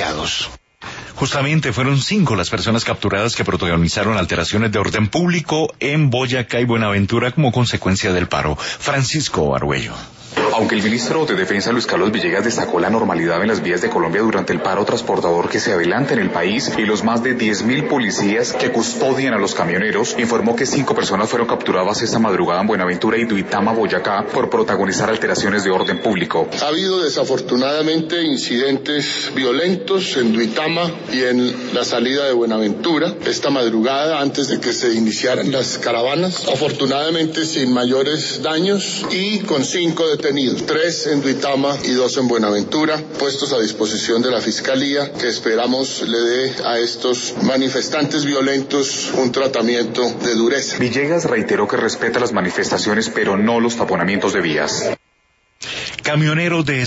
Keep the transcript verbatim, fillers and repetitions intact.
capturados. Justamente fueron cinco las personas capturadas que protagonizaron alteraciones de orden público en Boyacá y Buenaventura como consecuencia del paro. Francisco Argüello. Aunque el ministro de Defensa Luis Carlos Villegas destacó la normalidad en las vías de Colombia durante el paro transportador que se adelanta en el país y los más de diez mil policías que custodian a los camioneros, informó que cinco personas fueron capturadas esta madrugada en Buenaventura y Duitama, Boyacá, por protagonizar alteraciones de orden público. Ha habido desafortunadamente incidentes violentos en Duitama y en la salida de Buenaventura esta madrugada antes de que se iniciaran las caravanas, afortunadamente sin mayores daños y con cinco detenidos, tres en Duitama y dos en Buenaventura, puestos a disposición de la Fiscalía, que esperamos le dé a estos manifestantes violentos un tratamiento de dureza. Villegas reiteró que respeta las manifestaciones, pero no los taponamientos de vías. Camioneros de